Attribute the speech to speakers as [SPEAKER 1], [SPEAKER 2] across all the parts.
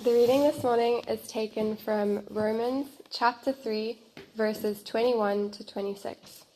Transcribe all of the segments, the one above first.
[SPEAKER 1] The reading this morning is taken from Romans chapter 3, verses 21 to 26.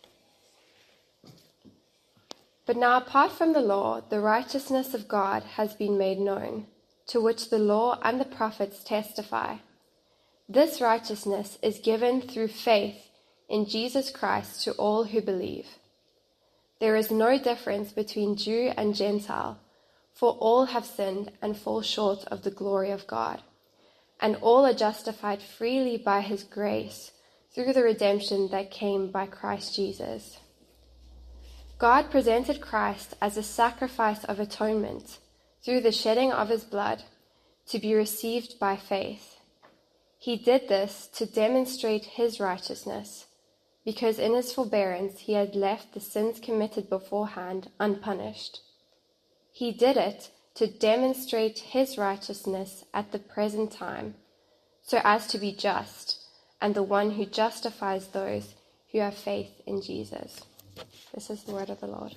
[SPEAKER 1] But now apart from the law, the righteousness of God has been made known, to which the law and the prophets testify. This righteousness is given through faith in Jesus Christ to all who believe. There is no difference between Jew and Gentile, for all have sinned and fall short of the glory of God, and all are justified freely by his grace through the redemption that came by Christ Jesus. God presented Christ as a sacrifice of atonement through the shedding of his blood to be received by faith. He did this to demonstrate his righteousness, because in his forbearance he had left the sins committed beforehand unpunished. He did it to demonstrate his righteousness at the present time, so as to be just, and the one who justifies those who have faith in Jesus. This is the word of the Lord.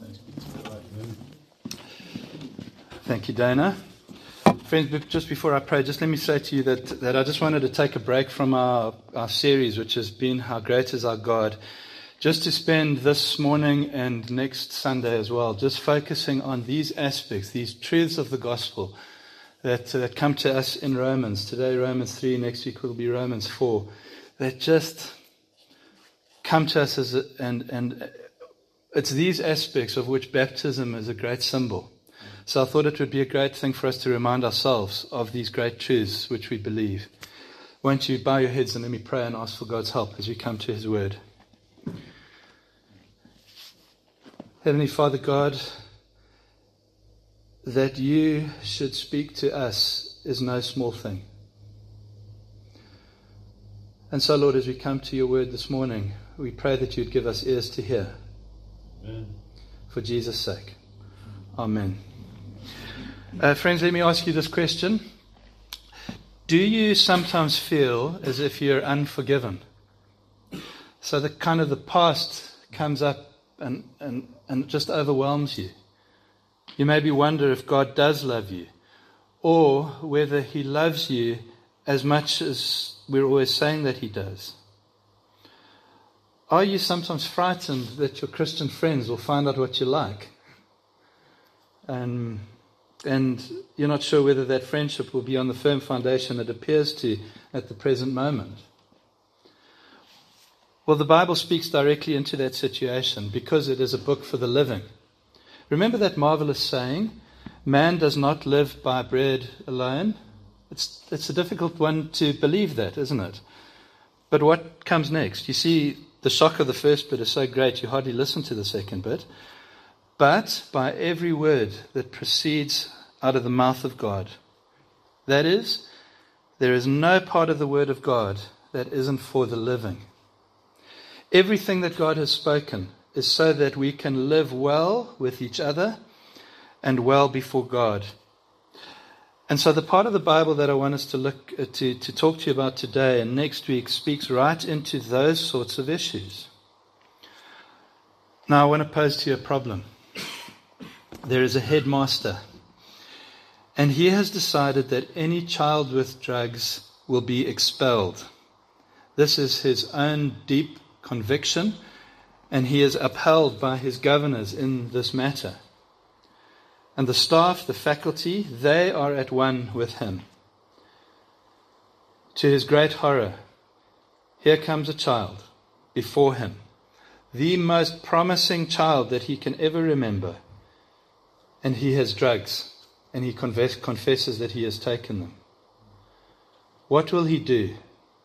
[SPEAKER 2] Thank you, Dana. Friends, just before I pray, just let me say to you that I just wanted to take a break from our series, which has been How Great is Our God, just to spend this morning and next Sunday as well, just focusing on these aspects, these truths of the gospel that come to us in Romans. Today, Romans 3, next week will be Romans 4, that just come to us and it's these aspects of which baptism is a great symbol. So I thought it would be a great thing for us to remind ourselves of these great truths which we believe. Won't you bow your heads and let me pray and ask for God's help as we come to his word. Heavenly Father God, that you should speak to us is no small thing. And so, Lord, as we come to your word this morning, we pray that you'd give us ears to hear. Amen. For Jesus' sake. Amen. Friends, let me ask you this question. Do you sometimes feel as if you're unforgiven? So the kind of the past comes up and just overwhelms you. You maybe wonder if God does love you, or whether he loves you as much as we're always saying that he does. Are you sometimes frightened that your Christian friends will find out what you like? And you're not sure whether that friendship will be on the firm foundation it appears to at the present moment. Well, the Bible speaks directly into that situation because it is a book for the living. Remember that marvelous saying, man does not live by bread alone? It's a difficult one to believe that, isn't it? But what comes next? You see, the shock of the first bit is so great you hardly listen to the second bit. But by every word that proceeds out of the mouth of God. That is, there is no part of the word of God that isn't for the living. Everything that God has spoken is so that we can live well with each other and well before God. And so the part of the Bible that I want us to look to talk to you about today and next week speaks right into those sorts of issues. Now I want to pose to you a problem. There is a headmaster, and he has decided that any child with drugs will be expelled. This is his own deep conviction, and he is upheld by his governors in this matter. And the staff, the faculty, they are at one with him. To his great horror, here comes a child before him, the most promising child that he can ever remember, and he has drugs, and he confesses that he has taken them. What will he do?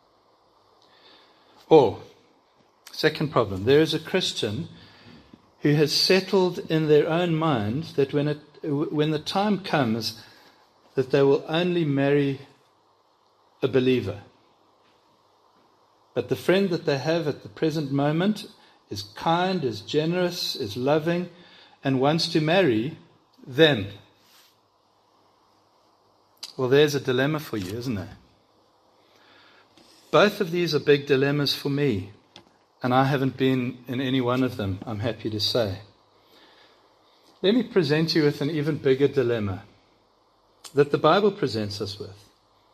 [SPEAKER 2] Or, second problem, there is a Christian who has settled in their own mind that when the time comes that they will only marry a believer. But the friend that they have at the present moment is kind, is generous, is loving, and wants to marry them. Well, there's a dilemma for you, isn't there? Both of these are big dilemmas for me, and I haven't been in any one of them, I'm happy to say. Let me present you with an even bigger dilemma that the Bible presents us with.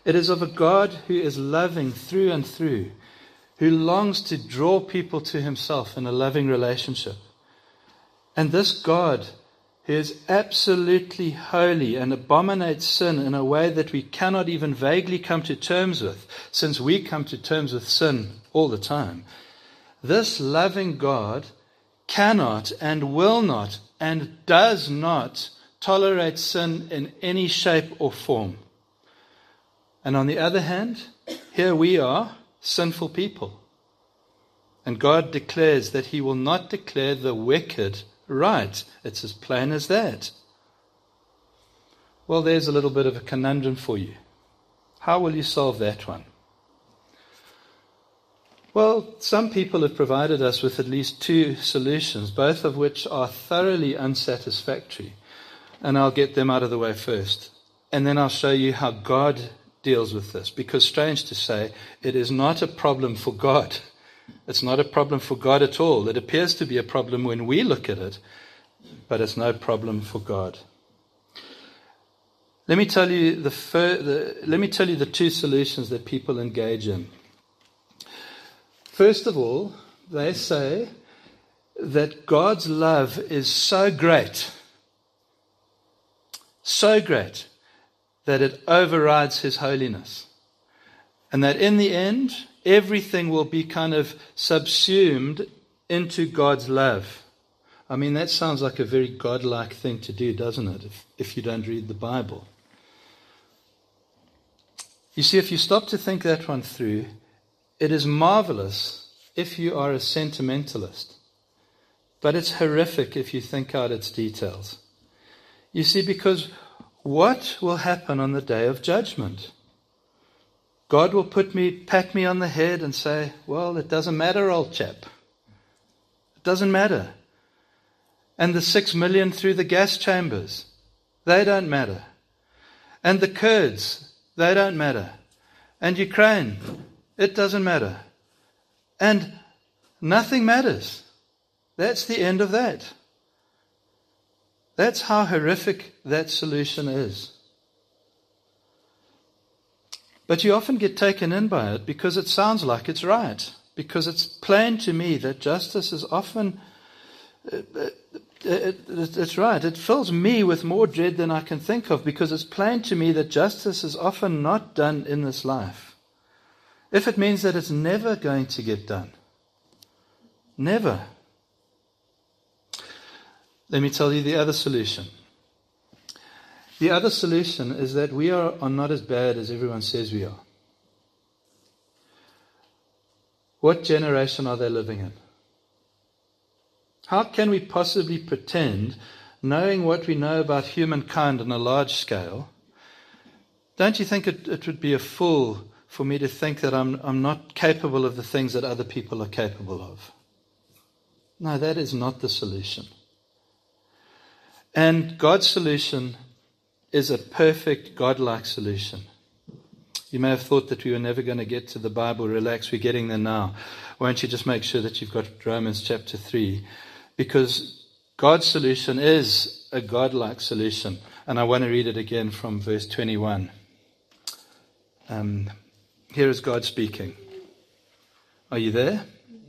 [SPEAKER 2] It is of a God who is loving through and through, who longs to draw people to himself in a loving relationship. And this God, who is absolutely holy and abominates sin in a way that we cannot even vaguely come to terms with, since we come to terms with sin all the time, this loving God cannot and will not and does not tolerate sin in any shape or form. And on the other hand, here we are, sinful people. And God declares that he will not declare the wicked right. It's as plain as that. Well, there's a little bit of a conundrum for you. How will you solve that one? Well, some people have provided us with at least two solutions, both of which are thoroughly unsatisfactory. And I'll get them out of the way first. And then I'll show you how God deals with this. Because, strange to say, it is not a problem for God. It's not a problem for God at all. It appears to be a problem when we look at it, but it's no problem for God. Let me tell you the two solutions that people engage in. First of all, they say that God's love is so great that it overrides his holiness. And that in the end, everything will be kind of subsumed into God's love. I mean, that sounds like a very godlike thing to do, doesn't it, if you don't read the Bible? You see, if you stop to think that one through, it is marvelous if you are a sentimentalist. But it's horrific if you think out its details. You see, because what will happen on the day of judgment? God will pat me on the head and say, well, it doesn't matter, old chap. It doesn't matter. And the 6 million through the gas chambers, they don't matter. And the Kurds, they don't matter. And Ukraine, it doesn't matter. And nothing matters. That's the end of that. That's how horrific that solution is. But you often get taken in by it because it sounds like it's right. Because it's plain to me that justice is often, it's right. It fills me with more dread than I can think of, because it's plain to me that justice is often not done in this life. If it means that it's never going to get done. Never. Let me tell you the other solution. The other solution is that we are not as bad as everyone says we are. What generation are they living in? How can we possibly pretend, knowing what we know about humankind on a large scale, don't you think it would be a fool for me to think that I'm not capable of the things that other people are capable of? No, that is not the solution. And God's solution is a perfect, godlike solution. You may have thought that we were never going to get to the Bible. Relax, we're getting there now. Won't you just make sure that you've got Romans chapter 3? Because God's solution is a godlike solution. And I want to read it again from verse 21. Here is God speaking. Are you there?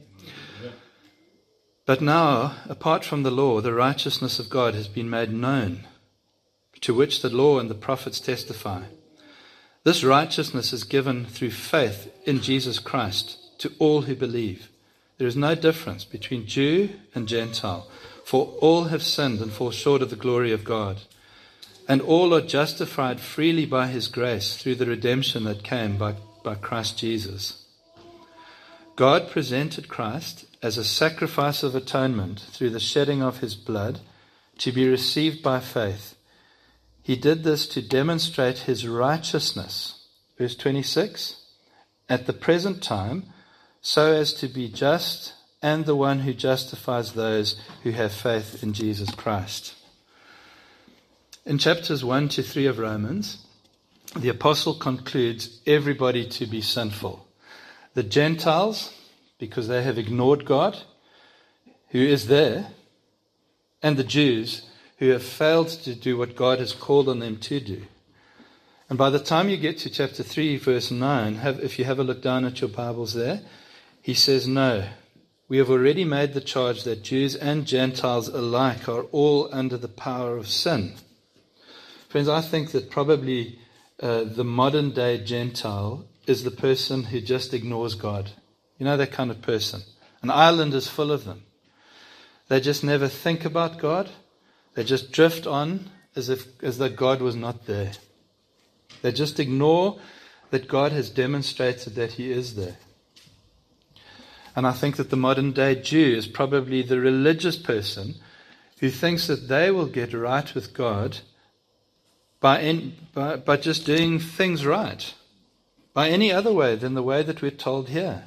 [SPEAKER 2] But now, apart from the law, the righteousness of God has been made known, to which the law and the prophets testify. This righteousness is given through faith in Jesus Christ to all who believe. There is no difference between Jew and Gentile, for all have sinned and fall short of the glory of God. And all are justified freely by his grace through the redemption that came by Christ Jesus. God presented Christ as a sacrifice of atonement through the shedding of his blood to be received by faith. He did this to demonstrate his righteousness, verse 26, at the present time, so as to be just and the one who justifies those who have faith in Jesus Christ. In chapters 1 to 3 of Romans, the apostle concludes everybody to be sinful. The Gentiles, because they have ignored God, who is there, and the Jews, who have failed to do what God has called on them to do. And by the time you get to chapter 3, verse 9, if you have a look down at your Bibles there, he says, no, we have already made the charge that Jews and Gentiles alike are all under the power of sin. Friends, I think that probably the modern day Gentile is the person who just ignores God. You know that kind of person. An island is full of them. They just never think about God. They just drift on as though God was not there. They just ignore that God has demonstrated that He is there. And I think that the modern day Jew is probably the religious person who thinks that they will get right with God by just doing things right, by any other way than the way that we're told here.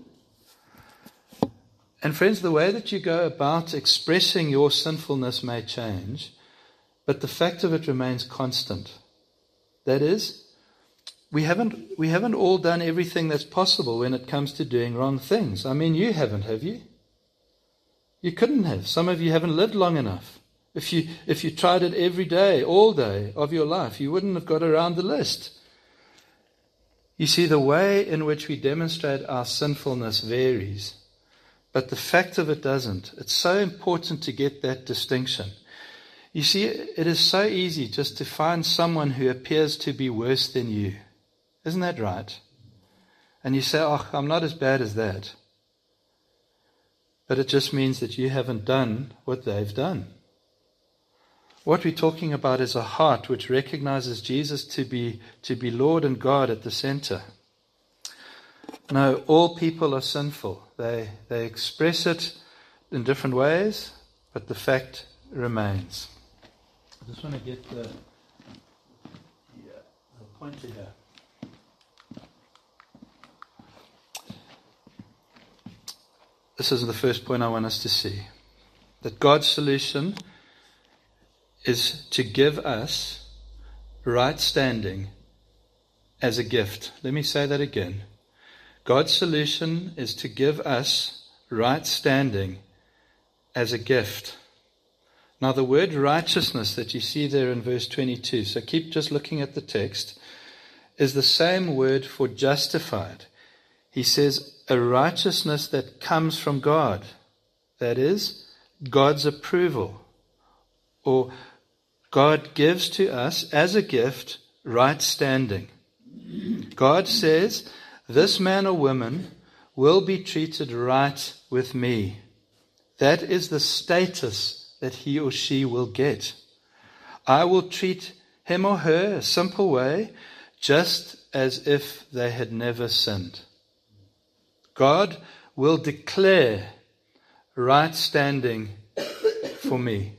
[SPEAKER 2] And friends, the way that you go about expressing your sinfulness may change, but the fact of it remains constant. That is, we haven't all done everything that's possible when it comes to doing wrong things. I mean, you haven't, have you? You couldn't have. Some of you haven't lived long enough. If you tried it every day, all day of your life, you wouldn't have got around the list. You see, the way in which we demonstrate our sinfulness varies, but the fact of it doesn't. It's so important to get that distinction. You see, it is so easy just to find someone who appears to be worse than you. Isn't that right? And you say, oh, I'm not as bad as that. But it just means that you haven't done what they've done. What we're talking about is a heart which recognizes Jesus to be Lord and God at the center. No, all people are sinful. They express it in different ways, but the fact remains. I just want to get the pointer here. This is the first point I want us to see. That God's solution is to give us right standing as a gift. Let me say that again. God's solution is to give us right standing as a gift. Now the word righteousness that you see there in verse 22, so keep just looking at the text, is the same word for justified. He says a righteousness that comes from God. That is, God's approval. Or God gives to us as a gift right standing. God says, this man or woman will be treated right with me. That is the status that he or she will get. I will treat him or her a simple way, just as if they had never sinned. God will declare right standing for me.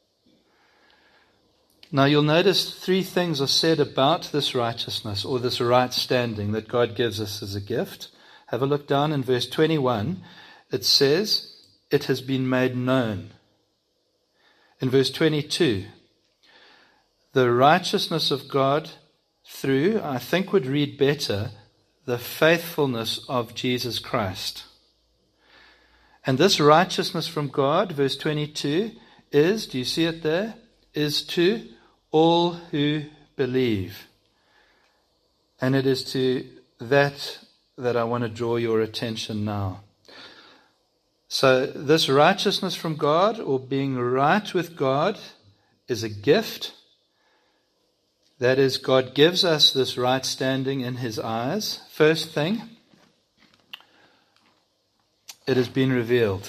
[SPEAKER 2] Now you'll notice three things are said about this righteousness or this right standing that God gives us as a gift. Have a look down in verse 21. It says, it has been made known. In verse 22, the righteousness of God through, I think would read better, the faithfulness of Jesus Christ. And this righteousness from God, verse 22, is, do you see it there? Is to all who believe. And it is to that I want to draw your attention now. So this righteousness from God, or being right with God, is a gift. That is, God gives us this right standing in His eyes. First thing, it has been revealed.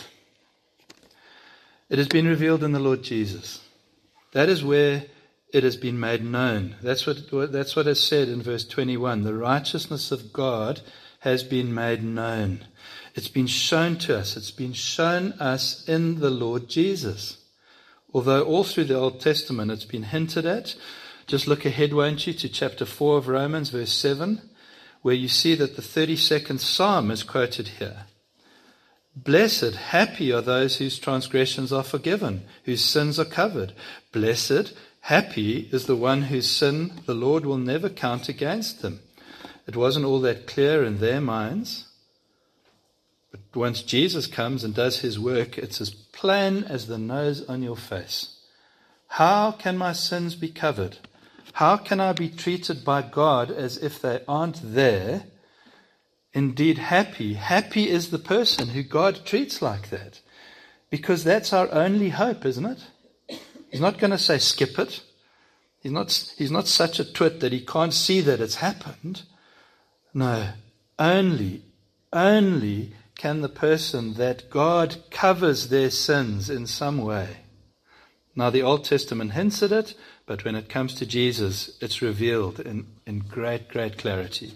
[SPEAKER 2] It has been revealed in the Lord Jesus. That is where it has been made known. That's what is said in verse 21. The righteousness of God has been made known. It's been shown to us. It's been shown us in the Lord Jesus. Although all through the Old Testament it's been hinted at. Just look ahead, won't you, to chapter 4 of Romans, verse 7, where you see that the 32nd Psalm is quoted here. Blessed, happy are those whose transgressions are forgiven, whose sins are covered. Blessed, happy is the one whose sin the Lord will never count against them. It wasn't all that clear in their minds. But once Jesus comes and does His work, it's as plain as the nose on your face. How can my sins be covered? How can I be treated by God as if they aren't there? Indeed, happy is the person who God treats like that. Because that's our only hope, isn't it? He's not going to say skip it. He's not such a twit that he can't see that it's happened. No, only can the person that God covers their sins in some way. Now the Old Testament hints at it, but when it comes to Jesus, it's revealed in great, great clarity.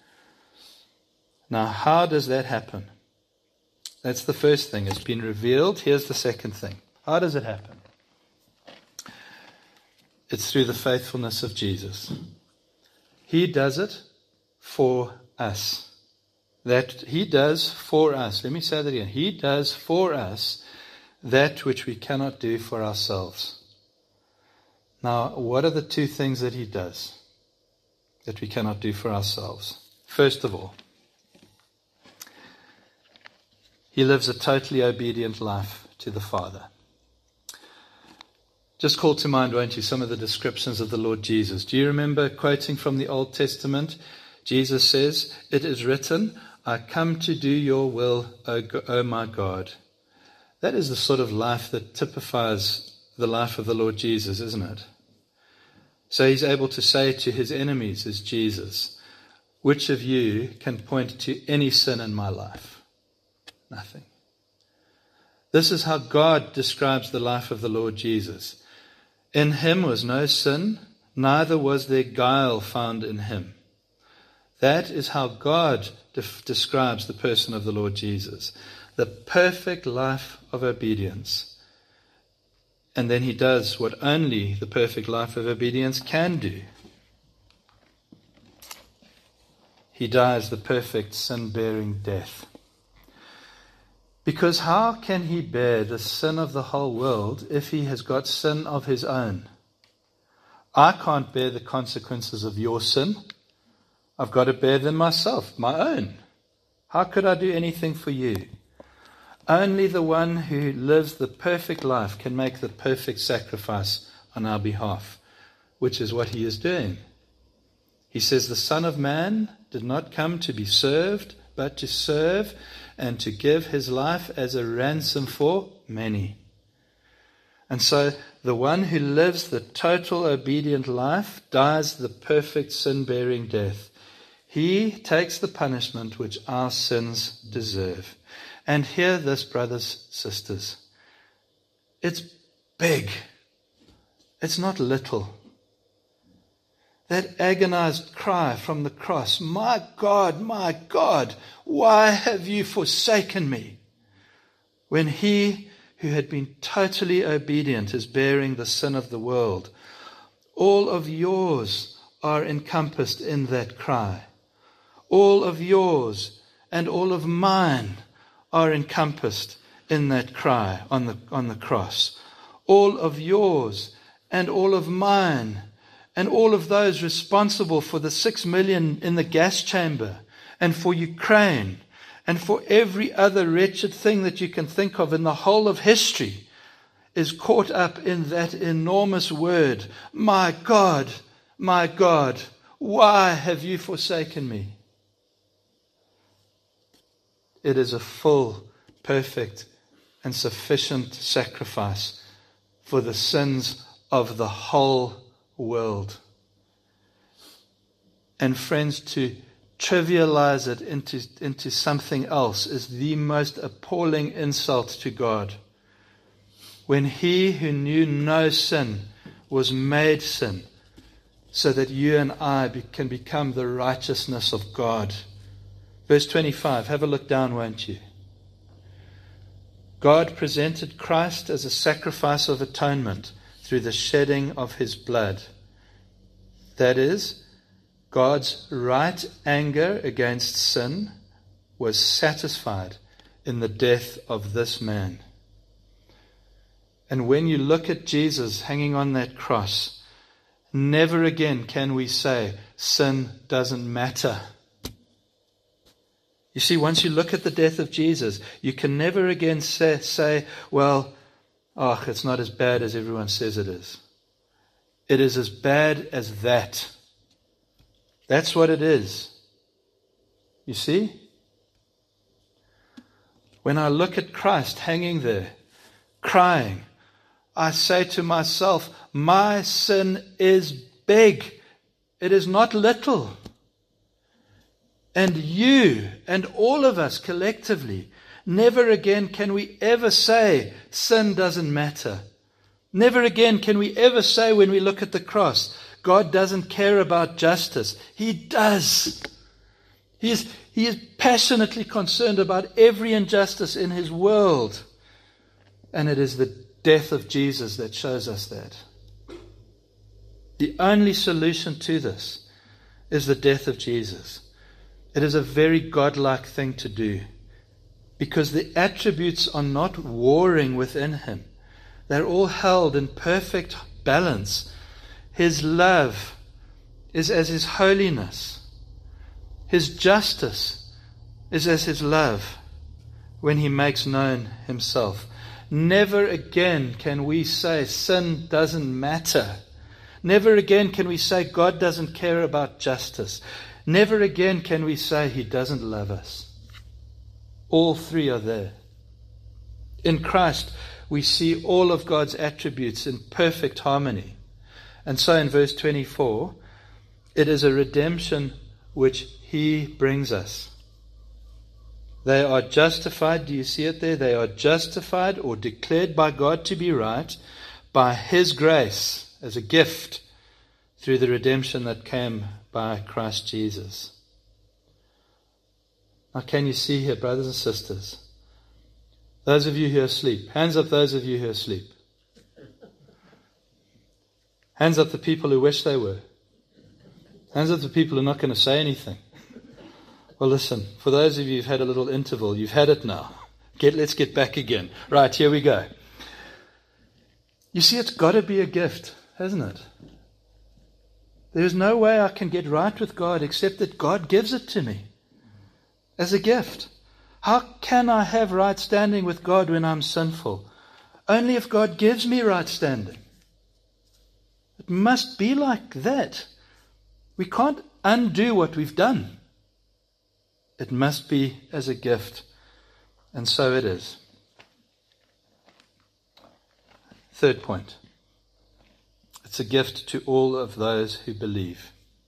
[SPEAKER 2] Now, how does that happen? That's the first thing. It's been revealed. Here's the second thing. How does it happen? It's through the faithfulness of Jesus. He does it for us. That He does for us. Let me say that again. He does for us that which we cannot do for ourselves. Now, what are the two things that He does that we cannot do for ourselves? First of all, He lives a totally obedient life to the Father. Just call to mind, won't you, some of the descriptions of the Lord Jesus. Do you remember quoting from the Old Testament? Jesus says, "It is written, I come to do your will, O my God." That is the sort of life that typifies the life of the Lord Jesus, isn't it? So He's able to say to His enemies, as Jesus, "Which of you can point to any sin in my life?" Nothing. This is how God describes the life of the Lord Jesus. In Him was no sin, neither was there guile found in Him. That is how God describes the person of the Lord Jesus. The perfect life of obedience. And then He does what only the perfect life of obedience can do. He dies the perfect sin-bearing death. Because how can He bear the sin of the whole world if He has got sin of His own? I can't bear the consequences of your sin. I've got to bear them myself, my own. How could I do anything for you? Only the one who lives the perfect life can make the perfect sacrifice on our behalf, which is what He is doing. He says, the Son of Man did not come to be served, but to serve and to give His life as a ransom for many. And so the one who lives the total obedient life dies the perfect sin-bearing death. He takes the punishment which our sins deserve. And hear this, brothers, sisters. It's big. It's not little. That agonized cry from the cross, my God, why have you forsaken me? When He who had been totally obedient is bearing the sin of the world. All of yours are encompassed in that cry. All of yours and all of mine are encompassed in that cry on the cross. All of yours and all of mine and all of those responsible for the 6 million in the gas chamber and for Ukraine and for every other wretched thing that you can think of in the whole of history is caught up in that enormous word, my God, why have you forsaken me? It is a full, perfect, and sufficient sacrifice for the sins of the whole world. And friends, to trivialize it into something else is the most appalling insult to God. When He who knew no sin was made sin so that you and I can become the righteousness of God. Verse 25, have a look down, won't you? God presented Christ as a sacrifice of atonement through the shedding of His blood. That is, God's right anger against sin was satisfied in the death of this man. And when you look at Jesus hanging on that cross, never again can we say sin doesn't matter. You see, once you look at the death of Jesus, you can never again say, well, it's not as bad as everyone says it is. It is as bad as that. That's what it is. You see? When I look at Christ hanging there, crying, I say to myself, my sin is big. It is not little. And you and all of us collectively, never again can we ever say sin doesn't matter. Never again can we ever say when we look at the cross, God doesn't care about justice. He does. He is passionately concerned about every injustice in his world. And it is the death of Jesus that shows us that. The only solution to this is the death of Jesus. It is a very godlike thing to do, because the attributes are not warring within him. They're all held in perfect balance. His love is as his holiness. His justice is as his love when he makes known himself. Never again can we say sin doesn't matter. Never again can we say God doesn't care about justice. Never again can we say he doesn't love us. All three are there. In Christ, we see all of God's attributes in perfect harmony. And so in verse 24, it is a redemption which he brings us. They are justified, do you see it there? They are justified or declared by God to be right by his grace as a gift through the redemption that came by Christ Jesus. Now can you see here, brothers and sisters? Those of you who are asleep, hands up those of you who are asleep. Hands up the people who wish they were. Hands up the people who are not going to say anything. Well, listen, for those of you who've had a little interval, you've had it now. Let's get back again. Right, here we go. You see, it's got to be a gift, hasn't it? There's no way I can get right with God except that God gives it to me as a gift. How can I have right standing with God when I'm sinful? Only if God gives me right standing. It must be like that. We can't undo what we've done. It must be as a gift. And so it is. Third point. It's a gift to all of those who believe.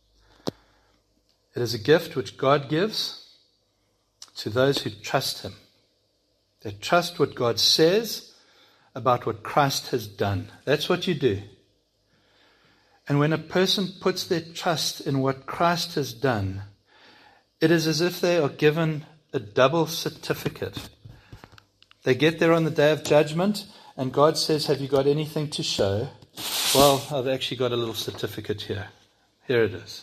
[SPEAKER 2] It is a gift which God gives to those who trust him. They trust what God says about what Christ has done. That's what you do. And when a person puts their trust in what Christ has done, it is as if they are given a double certificate. They get there on the day of judgment, and God says, have you got anything to show? Well, I've actually got a little certificate here. Here it is.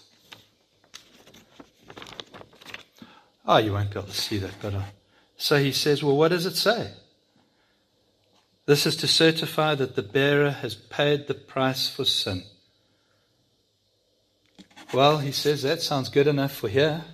[SPEAKER 2] Oh, you won't be able to see that, but so he says, well, what does it say? This is to certify that the bearer has paid the price for sin. Well, he says, that sounds good enough for here.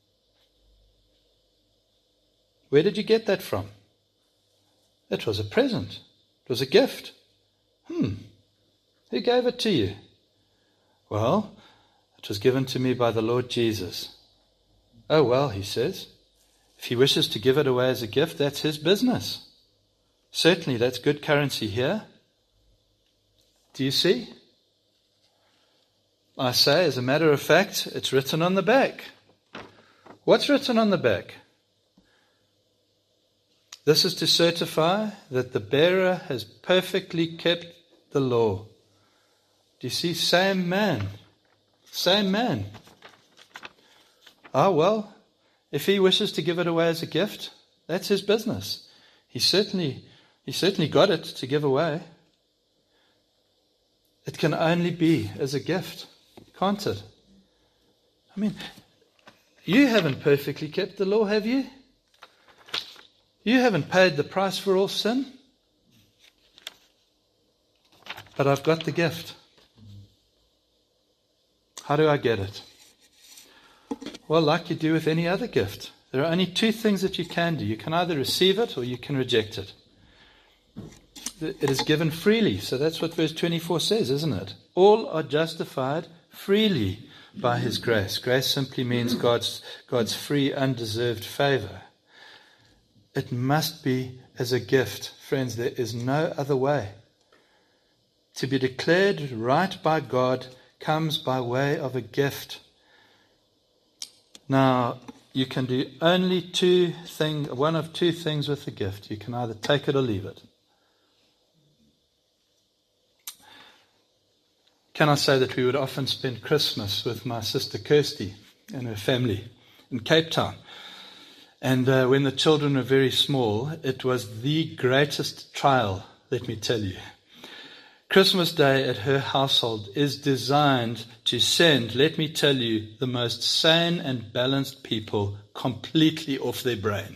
[SPEAKER 2] Where did you get that from? It was a present. It was a gift. Who gave it to you? Well, it was given to me by the Lord Jesus. Oh, well, he says, if he wishes to give it away as a gift, that's his business. Certainly, that's good currency here. Do you see? I say, as a matter of fact, it's written on the back. What's written on the back? This is to certify that the bearer has perfectly kept the law. Do you see? Same man. Same man. Oh, well, if he wishes to give it away as a gift, that's his business. He certainly got it to give away. It can only be as a gift, can't it? I mean, you haven't perfectly kept the law, have you? You haven't paid the price for all sin. But I've got the gift. How do I get it? Well, like you do with any other gift. There are only two things that you can do. You can either receive it or you can reject it. it is given freely. So that's what verse 24 says, isn't it? All are justified freely by his grace. Grace simply means God's free, undeserved favor. It must be as a gift. Friends, there is no other way. To be declared right by God comes by way of a gift. Now, you can do only one of two things with the gift. You can either take it or leave it. Can I say that we would often spend Christmas with my sister Kirsty and her family in Cape Town. And when the children were very small, it was the greatest trial, let me tell you. Christmas Day at her household is designed to send, let me tell you, the most sane and balanced people completely off their brain.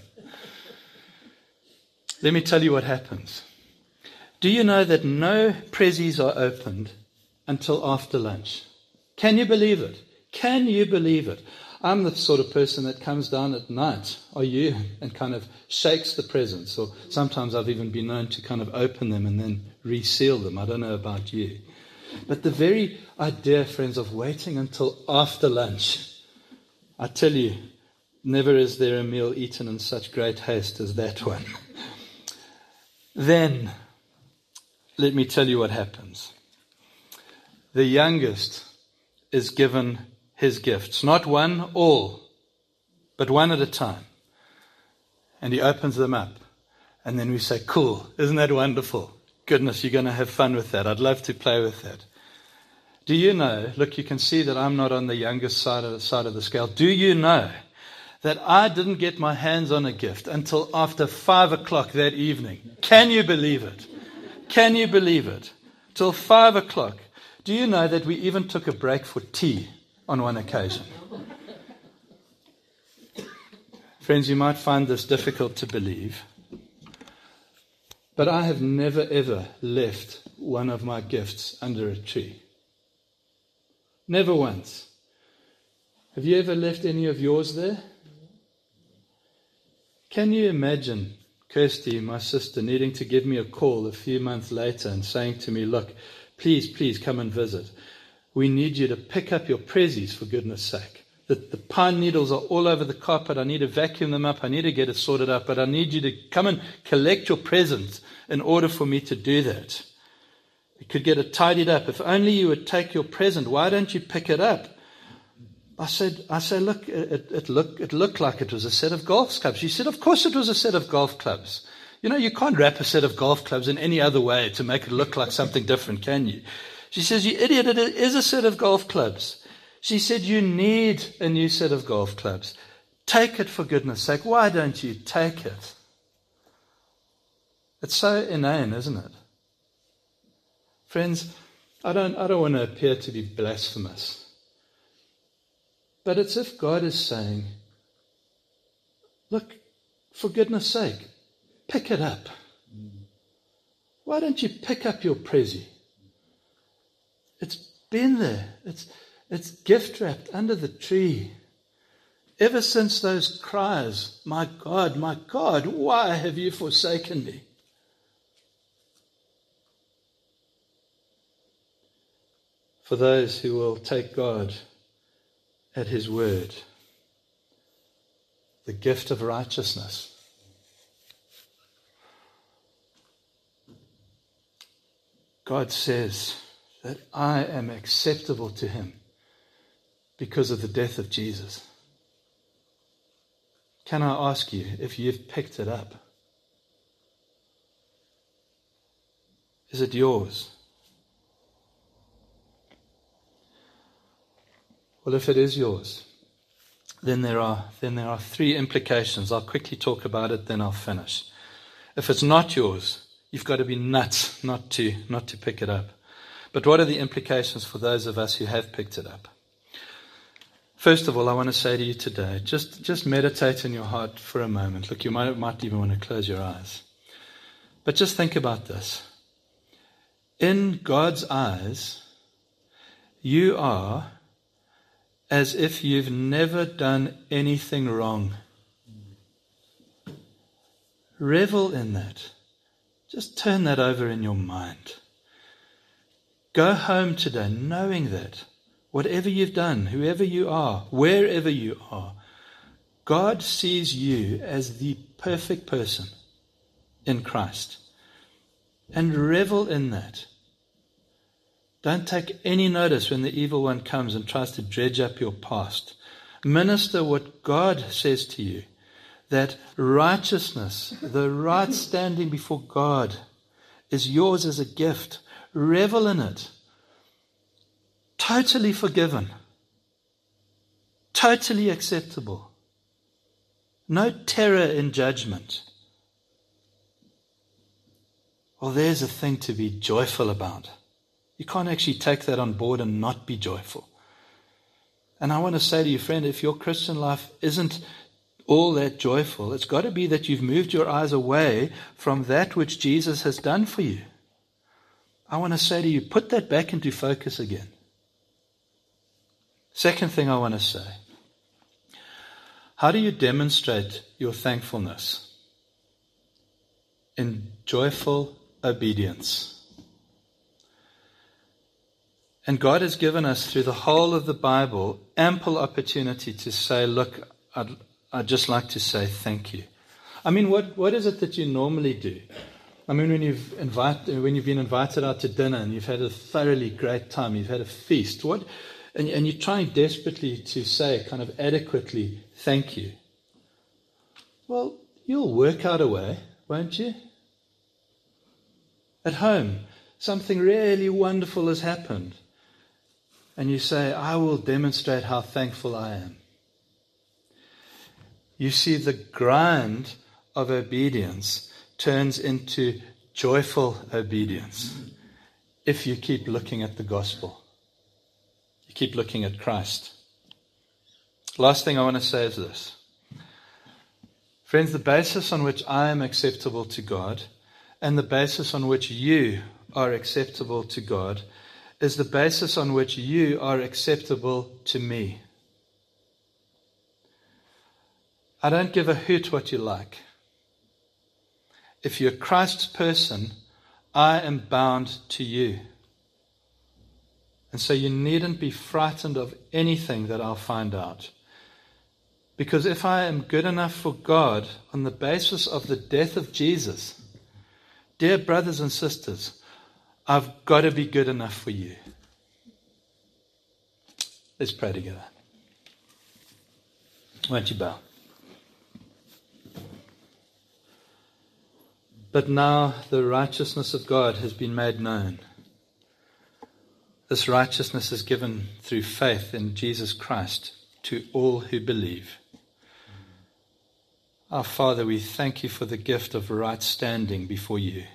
[SPEAKER 2] Let me tell you what happens. Do you know that no prezzies are opened until after lunch? Can you believe it? Can you believe it? I'm the sort of person that comes down at night, are you, and kind of shakes the presents. Or sometimes I've even been known to kind of open them and then reseal them. I don't know about you. But the very idea, friends, of waiting until after lunch, I tell you, never is there a meal eaten in such great haste as that one. Then, let me tell you what happens. The youngest is given his gifts. Not one, all, but one at a time. And he opens them up. And then we say, cool, isn't that wonderful? Goodness, you're going to have fun with that. I'd love to play with that. Do you know, look, you can see that I'm not on the youngest side of the scale. Do you know that I didn't get my hands on a gift until after 5 o'clock that evening? Can you believe it? Can you believe it? Till 5 o'clock. Do you know that we even took a break for tea on one occasion? Friends, you might find this difficult to believe, but I have never ever left one of my gifts under a tree. Never once. Have you ever left any of yours there? Can you imagine Kirsty, my sister, needing to give me a call a few months later and saying to me, look, please come and visit. We need you to pick up your prezzies, for goodness sake. The pine needles are all over the carpet. I need to vacuum them up. I need to get it sorted out. But I need you to come and collect your presents in order for me to do that. You could get it tidied up. If only you would take your present, why don't you pick it up? I said, look, it looked like it was a set of golf clubs. She said, of course it was a set of golf clubs. You know, you can't wrap a set of golf clubs in any other way to make it look like something different, can you? She says, you idiot, it is a set of golf clubs. She said, you need a new set of golf clubs. Take it, for goodness sake. Why don't you take it? It's so inane, isn't it? Friends, I don't want to appear to be blasphemous. But it's if God is saying, look, for goodness sake, pick it up. Why don't you pick up your prezzie? It's been there. It's gift wrapped under the tree. Ever since those cries, my God, why have you forsaken me? For those who will take God at his word, the gift of righteousness. God says that I am acceptable to him because of the death of Jesus. Can I ask you if you've picked it up? Is it yours? Well, if it is yours, then there are 3 implications. I'll quickly talk about it, then I'll finish. If it's not yours, you've got to be nuts not to pick it up. But what are the implications for those of us who have picked it up? First of all, I want to say to you today, just meditate in your heart for a moment. Look, you might even want to close your eyes. But just think about this. In God's eyes, you are as if you've never done anything wrong. Revel in that. Just turn that over in your mind. Go home today knowing that whatever you've done, whoever you are, wherever you are, God sees you as the perfect person in Christ. And revel in that. Don't take any notice when the evil one comes and tries to dredge up your past. Minister what God says to you, that righteousness, the right standing before God, is yours as a gift. Revel in it. Totally forgiven. Totally acceptable. No terror in judgment. Well, there's a thing to be joyful about. You can't actually take that on board and not be joyful. And I want to say to you, friend, if your Christian life isn't all that joyful, it's got to be that you've moved your eyes away from that which Jesus has done for you. I want to say to you, put that back into focus again. Second thing I want to say, how do you demonstrate your thankfulness? In joyful obedience. And God has given us through the whole of the Bible ample opportunity to say, look, I'd just like to say thank you. I mean, what is it that you normally do? I mean, when you've been invited out to dinner and you've had a thoroughly great time, you've had a feast, and you're trying desperately to say kind of adequately thank you. Well, you'll work out a way, won't you? At home, something really wonderful has happened. And you say, I will demonstrate how thankful I am. You see, the grind of obedience turns into joyful obedience if you keep looking at the gospel. You keep looking at Christ. Last thing I want to say is this. Friends, the basis on which I am acceptable to God and the basis on which you are acceptable to God is the basis on which you are acceptable to me. I don't give a hoot what you like. If you're Christ's person, I am bound to you. And so you needn't be frightened of anything that I'll find out. Because if I am good enough for God on the basis of the death of Jesus, dear brothers and sisters, I've got to be good enough for you. Let's pray together. Won't you bow? But now the righteousness of God has been made known. This righteousness is given through faith in Jesus Christ to all who believe. Our Father, we thank you for the gift of right standing before you.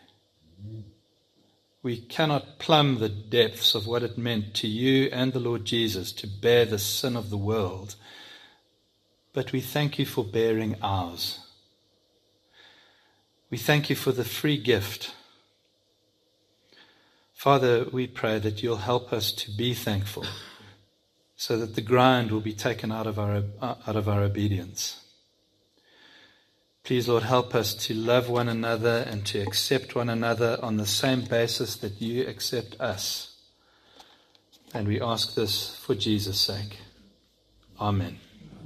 [SPEAKER 2] We cannot plumb the depths of what it meant to you and the Lord Jesus to bear the sin of the world, but we thank you for bearing ours. We thank you for the free gift. Father, we pray that you'll help us to be thankful so that the grind will be taken out of our obedience. Please, Lord, help us to love one another and to accept one another on the same basis that you accept us. And we ask this for Jesus' sake. Amen.